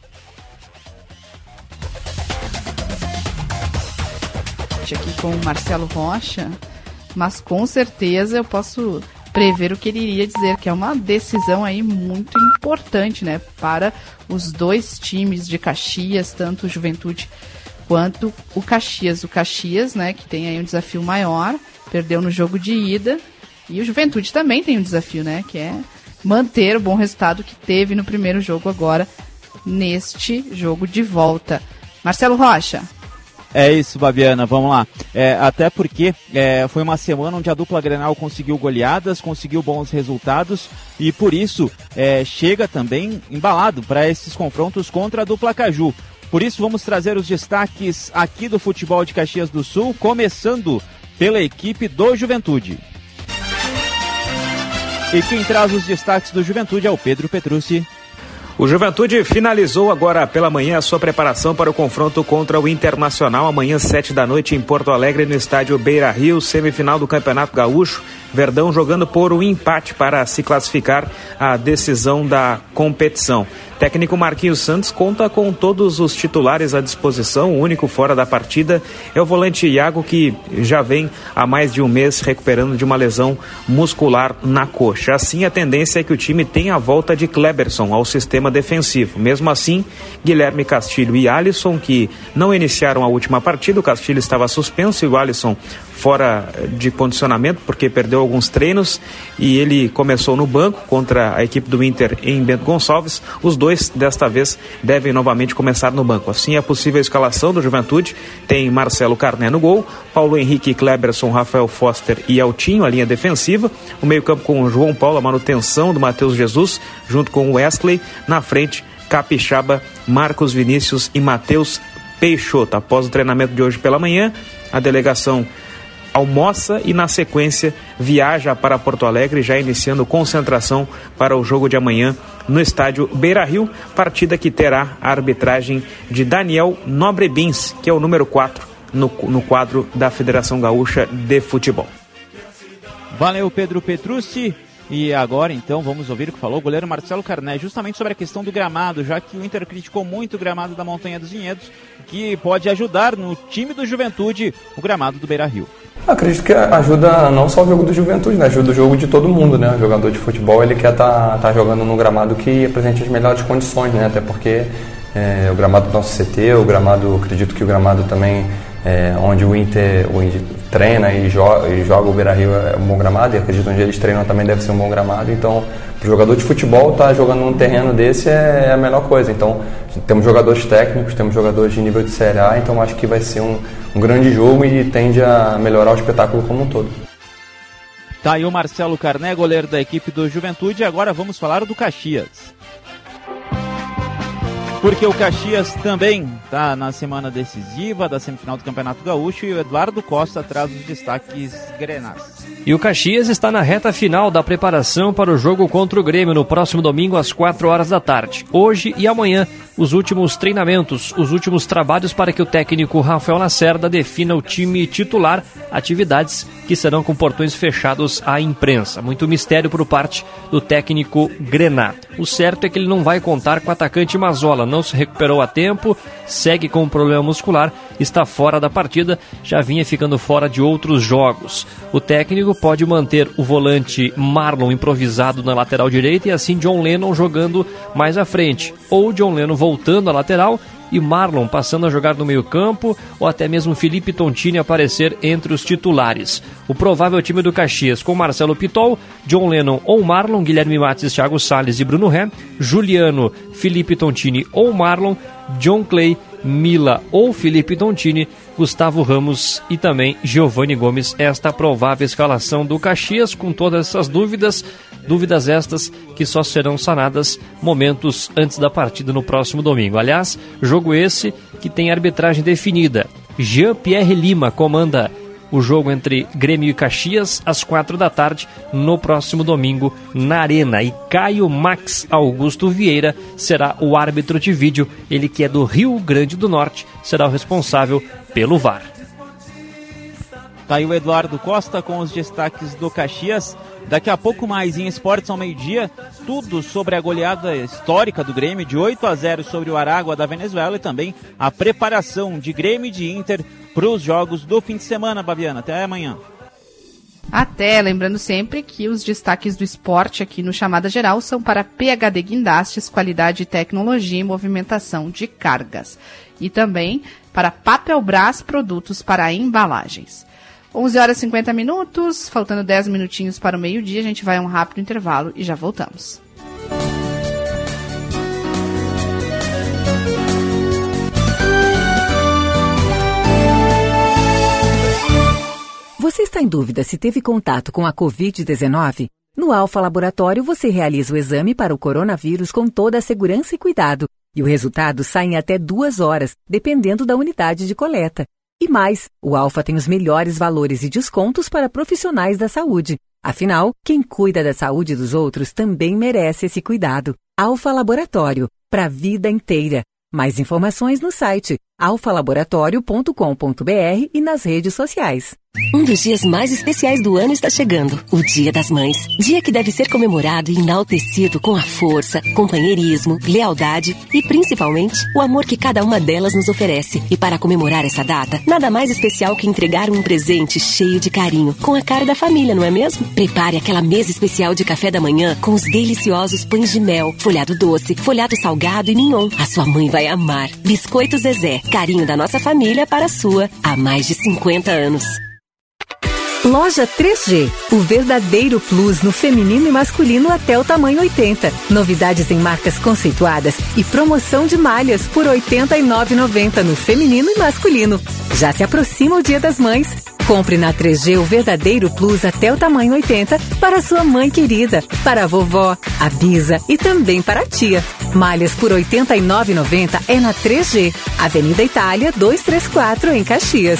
Speaker 2: Aqui com o Marcelo Rocha, mas com certeza eu posso prever o que ele iria dizer, que é uma decisão aí muito importante, né, para os dois times de Caxias, tanto o Juventude quanto o Caxias. O Caxias, né, que tem aí um desafio maior, perdeu no jogo de ida. E o Juventude também tem um desafio, né? Que é manter o bom resultado que teve no primeiro jogo agora, neste jogo de volta. Marcelo Rocha.
Speaker 22: É isso, Babiana, vamos lá. Até porque foi uma semana onde a dupla Grenal conseguiu goleadas, conseguiu bons resultados e por isso chega também embalado para esses confrontos contra a dupla Caju. Por isso vamos trazer os destaques aqui do futebol de Caxias do Sul, começando pela equipe do Juventude. E quem traz os destaques do Juventude é o Pedro Petrucci.
Speaker 1: O Juventude finalizou agora pela manhã a sua preparação para o confronto contra o Internacional, amanhã 7h em Porto Alegre, no estádio Beira-Rio, semifinal do Campeonato Gaúcho. Verdão jogando por um empate para se classificar à decisão da competição. Técnico Marquinhos Santos conta com todos os titulares à disposição. O único fora da partida é o volante Iago, que já vem há mais de um mês recuperando de uma lesão muscular na coxa. Assim, a tendência é que o time tenha a volta de Kleberson ao sistema defensivo. Mesmo assim, Guilherme Castilho e Alisson, que não iniciaram a última partida, o Castilho estava suspenso e o Alisson fora de condicionamento porque perdeu alguns treinos e ele começou no banco contra a equipe do Inter em Bento Gonçalves. Os dois desta vez devem novamente começar no banco. Assim, a possível escalação do Juventude tem Marcelo Carné no gol, Paulo Henrique, Kleberson, Rafael Foster e Altinho, a linha defensiva, o meio campo com o João Paulo, a manutenção do Matheus Jesus junto com o Wesley, na frente Capixaba, Marcos Vinícius e Matheus Peixoto. Após o treinamento de hoje pela manhã, a delegação almoça e na sequência viaja para Porto Alegre, já iniciando concentração para o jogo de amanhã no estádio Beira-Rio, partida que terá a arbitragem de Daniel Nobrebins, que é o número 4 no quadro da Federação Gaúcha de Futebol.
Speaker 22: Valeu, Pedro Petrucci. E agora, então, vamos ouvir o que falou o goleiro Marcelo Carné, justamente sobre a questão do gramado, já que o Inter criticou muito o gramado da Montanha dos Vinhedos, que pode ajudar no time do Juventude o gramado do Beira-Rio.
Speaker 4: Acredito que ajuda não só o jogo do Juventude, né? Ajuda o jogo de todo mundo, né? O jogador de futebol, ele quer tá jogando num gramado que apresente as melhores condições, né? Até porque o gramado do nosso CT, o gramado, acredito que o gramado também onde o Inter treina e joga o Beira-Rio é um bom gramado, e acredito onde eles treinam também deve ser um bom gramado. Então, para o jogador de futebol estar jogando num terreno desse é a melhor coisa. Então, temos jogadores técnicos, temos jogadores de nível de Série A, então acho que vai ser um grande jogo e tende a melhorar o espetáculo como um todo.
Speaker 22: Tá aí o Marcelo Carné, goleiro da equipe do Juventude. Agora vamos falar do Caxias. Porque o Caxias também está na semana decisiva da semifinal do Campeonato Gaúcho e o Eduardo Costa traz os destaques grenais.
Speaker 23: E o Caxias está na reta final da preparação para o jogo contra o Grêmio no próximo domingo às 16h. Hoje e amanhã, os últimos treinamentos, os últimos trabalhos para que o técnico Rafael Lacerda defina o time titular, atividades que serão com portões fechados à imprensa. Muito mistério por parte do técnico Grená. O certo é que ele não vai contar com o atacante Mazola, não se recuperou a tempo, segue com um problema muscular, está fora da partida, já vinha ficando fora de outros jogos. O técnico pode manter o volante Marlon improvisado na lateral direita e assim John Lennon jogando mais à frente, ou John Lennon voltando à lateral e Marlon passando a jogar no meio campo, ou até mesmo Felipe Tontini aparecer entre os titulares. O provável time do Caxias com Marcelo Pitol, John Lennon ou Marlon, Guilherme Mates, Thiago Salles e Bruno Ré, Juliano, Felipe Tontini ou Marlon, John Clay, Mila ou Felipe Tontini, Gustavo Ramos e também Giovanni Gomes. Esta é a provável escalação do Caxias, com todas essas dúvidas estas que só serão sanadas momentos antes da partida no próximo domingo. Aliás, jogo esse que tem arbitragem definida. Jean-Pierre Lima comanda o jogo entre Grêmio e Caxias às 16h no próximo domingo na Arena. E Caio Max Augusto Vieira será o árbitro de vídeo, ele que é do Rio Grande do Norte, será o responsável pelo VAR.
Speaker 22: Tá aí o Eduardo Costa com os destaques do Caxias. Daqui a pouco mais em Esportes ao meio-dia, tudo sobre a goleada histórica do Grêmio de 8-0 sobre o Aragua da Venezuela e também a preparação de Grêmio e de Inter para os jogos do fim de semana, Babiana. Até amanhã.
Speaker 2: Até, lembrando sempre que os destaques do esporte aqui no Chamada Geral são para PHD Guindastes, qualidade, tecnologia e movimentação de cargas. E também para Papelbras, produtos para embalagens. 11h50, faltando 10 minutinhos para o meio-dia, a gente vai a um rápido intervalo e já voltamos.
Speaker 5: Está em dúvida se teve contato com a Covid-19? No Alfa Laboratório você realiza o exame para o coronavírus com toda a segurança e cuidado. E o resultado sai em até 2 horas, dependendo da unidade de coleta. E mais, o Alfa tem os melhores valores e descontos para profissionais da saúde. Afinal, quem cuida da saúde dos outros também merece esse cuidado. Alfa Laboratório, para a vida inteira. Mais informações no site alfalaboratório.com.br e nas redes sociais.
Speaker 12: Um dos dias mais especiais do ano está chegando, o Dia das Mães. Dia que deve ser comemorado e enaltecido com a força, companheirismo, lealdade e, principalmente, o amor que cada uma delas nos oferece. E para comemorar essa data, nada mais especial que entregar um presente cheio de carinho, com a cara da família, não é mesmo? Prepare aquela mesa especial de café da manhã com os deliciosos pães de mel, folhado doce, folhado salgado e mignon. A sua mãe vai amar. Biscoito Zezé, carinho da nossa família para a sua, há mais de 50 anos.
Speaker 5: Loja 3G, o verdadeiro plus no feminino e masculino até o tamanho 80. Novidades em marcas conceituadas e promoção de malhas por R$ 89,90 no feminino e masculino. Já se aproxima o Dia das Mães. Compre na 3G o verdadeiro plus até o tamanho 80 para sua mãe querida, para a vovó, a bisa e também para a tia. Malhas por R$ 89,90 é na 3G, Avenida Itália 234 em Caxias.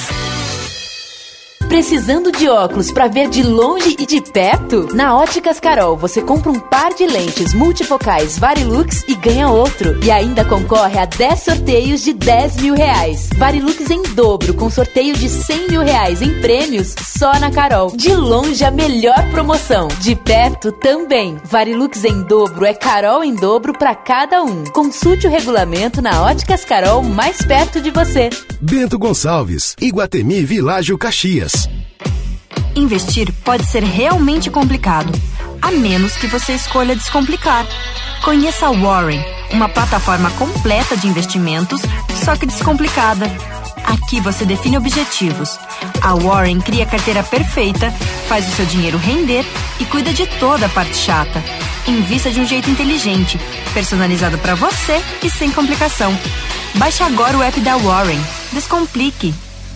Speaker 10: Precisando de óculos para ver de longe e de perto? Na Óticas Carol, você compra um par de lentes multifocais Varilux e ganha outro. E ainda concorre a 10 sorteios de R$10 mil. Varilux em dobro, com sorteio de R$100 mil em prêmios, só na Carol. De longe, a melhor promoção. De perto, também. Varilux em dobro é Carol em dobro para cada um. Consulte o regulamento na Óticas Carol, mais perto de você.
Speaker 11: Bento Gonçalves, Iguatemi Világio Caxias.
Speaker 14: Investir pode ser realmente complicado, a menos que você escolha descomplicar. Conheça a Warren, uma plataforma completa de investimentos, só que descomplicada. Aqui você define objetivos. A Warren cria a carteira perfeita, faz o seu dinheiro render e cuida de toda a parte chata. Invista de um jeito inteligente, personalizado para você e sem complicação. Baixe agora o app da Warren. Descomplique.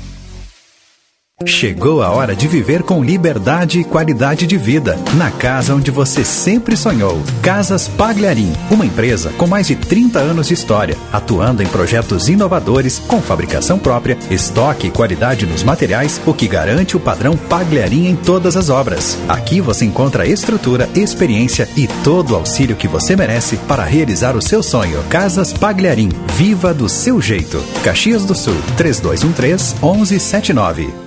Speaker 18: Chegou a hora de viver com liberdade e qualidade de vida, na casa onde você sempre sonhou. Casas Pagliarim, uma empresa com mais de 30 anos de história, atuando em projetos inovadores, com fabricação própria, estoque e qualidade nos materiais, o que garante o padrão Pagliarim em todas as obras. Aqui você encontra estrutura, experiência e todo o auxílio que você merece para realizar o seu sonho. Casas Pagliarim, viva do seu jeito. Caxias do Sul, 3213-1179.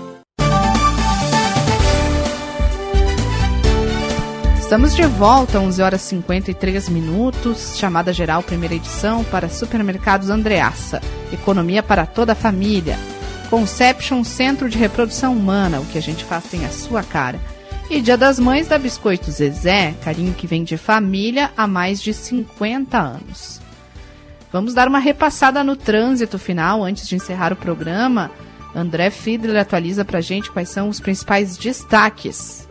Speaker 2: Estamos de volta, 11h53, chamada geral, primeira edição, para Supermercados Andreassa. Economia para toda a família. Conception, Centro de Reprodução Humana, o que a gente faz tem a sua cara. E Dia das Mães da Biscoito Zezé, carinho que vem de família há mais de 50 anos. Vamos dar uma repassada no trânsito final antes de encerrar o programa. André Fiedler atualiza pra gente quais são os principais destaques.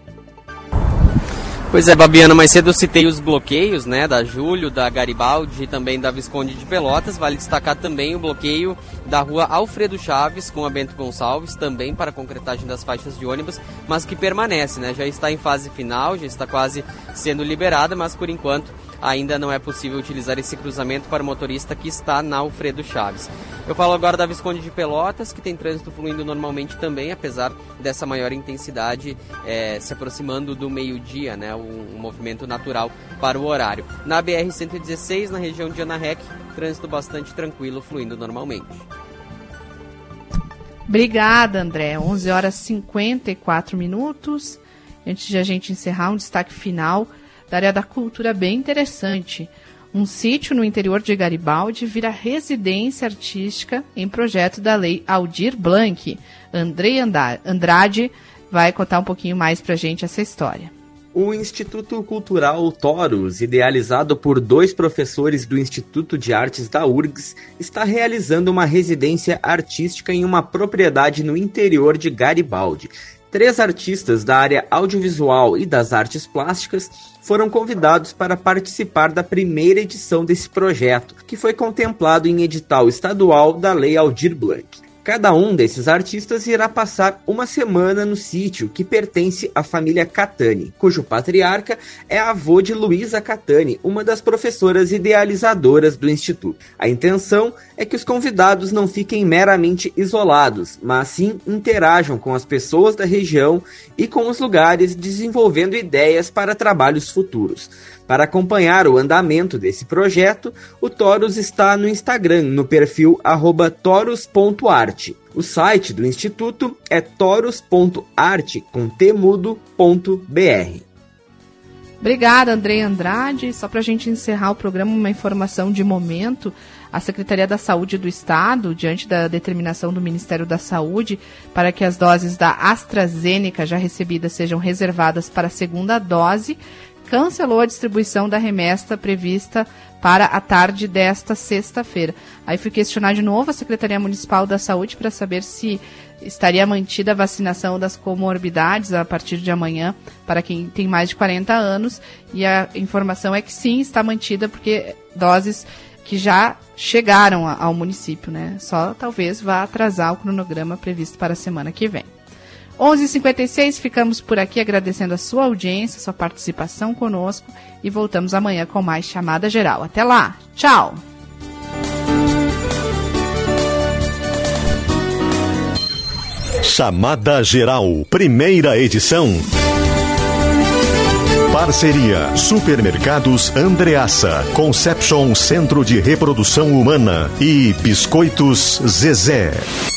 Speaker 3: Pois é, Babiana, mais cedo eu citei os bloqueios, né, da Júlio, da Garibaldi e também da Visconde de Pelotas. Vale destacar também o bloqueio da rua Alfredo Chaves com a Bento Gonçalves, também para a concretagem das faixas de ônibus, mas que permanece, né, já está em fase final, já está quase sendo liberada, mas por enquanto ainda não é possível utilizar esse cruzamento para o motorista que está na Alfredo Chaves. Eu falo agora da Visconde de Pelotas, que tem trânsito fluindo normalmente também, apesar dessa maior intensidade se aproximando do meio-dia, né, um movimento natural para o horário. Na BR-116, na região de Anarrec, trânsito bastante tranquilo, fluindo normalmente.
Speaker 2: Obrigada, André. 11h54. Antes de a gente encerrar, um destaque final da área da cultura bem interessante. Um sítio no interior de Garibaldi vira residência artística em projeto da Lei Aldir Blanc. Andrei Andrade vai contar um pouquinho mais pra gente essa história.
Speaker 6: O Instituto Cultural Toros, idealizado por 2 professores do Instituto de Artes da URGS, está realizando uma residência artística em uma propriedade no interior de Garibaldi. 3 artistas da área audiovisual e das artes plásticas foram convidados para participar da primeira edição desse projeto, que foi contemplado em edital estadual da Lei Aldir Blanc. Cada um desses artistas irá passar uma semana no sítio que pertence à família Catani, cujo patriarca é avô de Luísa Catani, uma das professoras idealizadoras do Instituto. A intenção é que os convidados não fiquem meramente isolados, mas sim interajam com as pessoas da região e com os lugares, desenvolvendo ideias para trabalhos futuros. Para acompanhar o andamento desse projeto, o Toros está no Instagram, no perfil @toros.arte. O site do Instituto é toros.arte.br.
Speaker 2: Obrigada, Andrei Andrade. Só para a gente encerrar o programa, uma informação de momento. A Secretaria da Saúde do Estado, diante da determinação do Ministério da Saúde, para que as doses da AstraZeneca já recebidas sejam reservadas para a segunda dose, cancelou a distribuição da remessa prevista para a tarde desta sexta-feira. Aí fui questionar de novo a Secretaria Municipal da Saúde para saber se estaria mantida a vacinação das comorbidades a partir de amanhã para quem tem mais de 40 anos, e a informação é que sim, está mantida, porque doses que já chegaram ao município, né? Só talvez vá atrasar o cronograma previsto para a semana que vem. 11h56, ficamos por aqui agradecendo a sua audiência, sua participação conosco, e voltamos amanhã com mais Chamada Geral. Até lá, tchau!
Speaker 11: Chamada Geral, primeira edição. Parceria Supermercados Andreassa, Conception Centro de Reprodução Humana e Biscoitos Zezé.